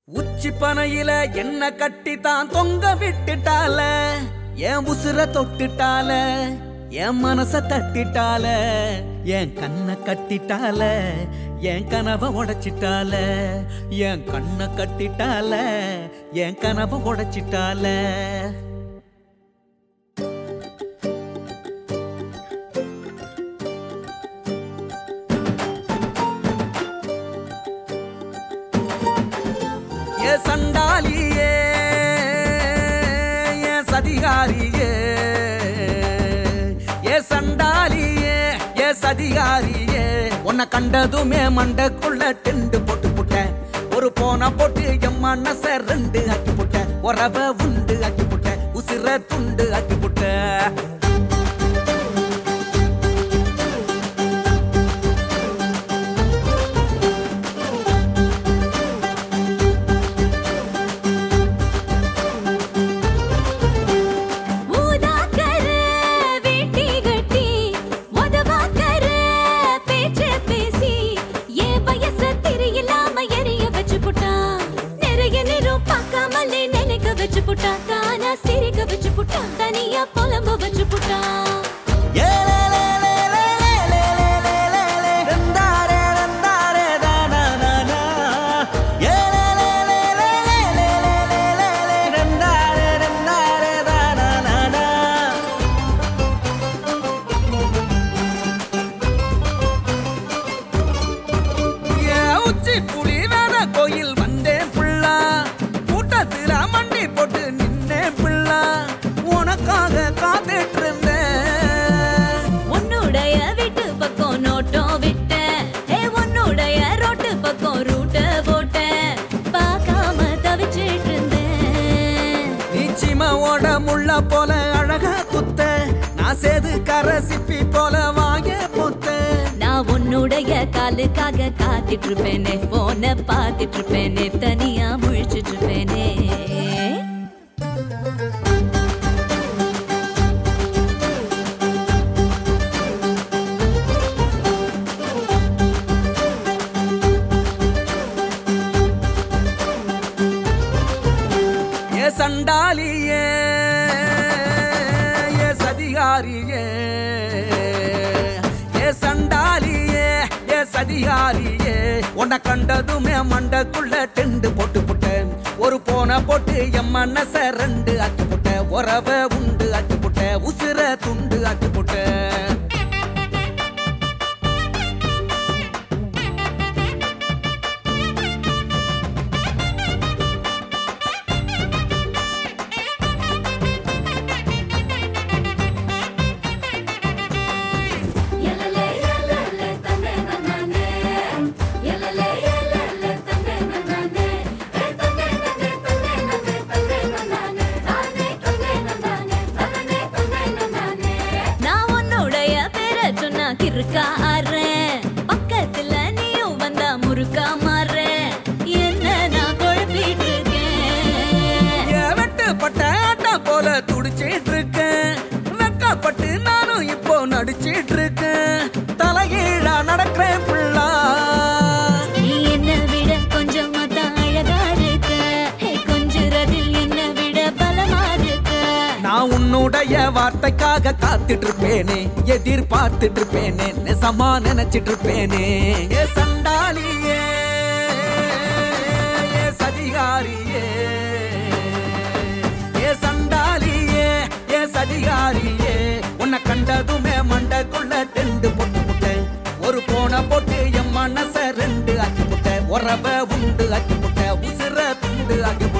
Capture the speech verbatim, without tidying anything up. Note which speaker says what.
Speaker 1: உச்சி பனையில என்ன கட்டித்தான் தொங்க விட்டுட்டால, என் உசுர தொட்டுட்டால, என் மனச தட்டிட்டால, என் கண்ண கட்டிட்டால, என் கனவை உடைச்சிட்டால, என் கண்ண கட்டிட்டால, என் கனவை உடைச்சிட்டால. ஏ சண்டாலியே ஏ சதிகாரியே, ஏ சண்டாலியே ஏ சதிகாரியே, உன்னை கண்டதுமே மண்டக்குள்ள டெண்டு போட்டு புட்டேன். ஒரு போன போட்டு என் மனச ரெண்டு ஆக்கி புட்டேன். உறவ உண்டு ஆக்கி புட்டேன், உசிர துண்டு ஆக்கி புட்டேன்.
Speaker 2: தனியா புலம்ப வச்சு புட்டா
Speaker 1: கோயில் வந்தேன் புள்ளா, கூட்டத்துல மண்டி போட்டு நின்னேன் புள்ளா, உனக்காக காத்துட்டு இருந்தேன்.
Speaker 2: உன்னுடைய வீட்டு பக்கம் நோட்டம் விட்ட, உன்னுடைய ரோட்டு பக்கம் ரூட்ட போட்ட, பார்க்காம தவிச்சிட்டு இருந்தேன்.
Speaker 1: நிச்சிமாவோட முள்ள போல அழகா குத்த, நான் சேது கரசிப்பி போல வாங்க போத்த.
Speaker 2: நான் உன்னுடைய காலுக்காக காத்துட்டு இருப்பேனே, போன பார்த்துட்டு இருப்பேனே, தனியா முழிச்சிட்டு இருப்பேனே.
Speaker 1: ஏ சண்டாலியே ஏ சதிகாரியே, ஏ சண்டாலியே ஏ சதிகாரியே, உன்னை கண்டதுமே மண்டக்குள்ள டெண்டு போட்டு புட்டேன். ஒரு போன போட்டு என் மனச ரெண்டு ஆக்கி புட்டேன். உறவ உண்டு ஆக்கி புட்டேன், உசிர துண்டு ஆக்கி புட்டேன்.
Speaker 2: கிறுக்கா ஆறேன், பக்கத்துல நீயும் வந்தா முறுக்கா மாறேன். என்ன நான் குழப்பிட்டு இருக்கேன்,
Speaker 1: வெட்டுப்பட்ட ஆட்டா போல துடிச்சிட்டு இருக்கேன். வெக்கப்பட்டு நானும் இப்போ நடிச்சிட்டு இருக்கேன். தலைகீழா நடக்கிறேன் புள்ளா,
Speaker 2: நீ என்ன விட கொஞ்சம் தான் அழகா இருக்க, கொஞ்சுறதில் என்ன விட பலமா இருக்க.
Speaker 1: நான் உன்னுடைய வார்த்தைக்காக காத்துட்டு இருப்பேனே, எதிர்பார்த்துட்டு இருப்பேனே, நெசமா நினைச்சிட்டு இருப்பேனே. ஏ சண்டாலியே ஏ சதிகாரியே, ஏ சண்டாலியே ஏ சதிகாரியே, உன்னை கண்டதுமே மண்டக்குள்ள டெண்டு போட்டு புட்டேன். ஒரு போன போட்டு என் மனச ரெண்டு ஆக்கி புட்டேன். உறவ உண்டு ஆக்கி புட்டேன், உசிர துண்டு ஆக்கி புட்டேன்.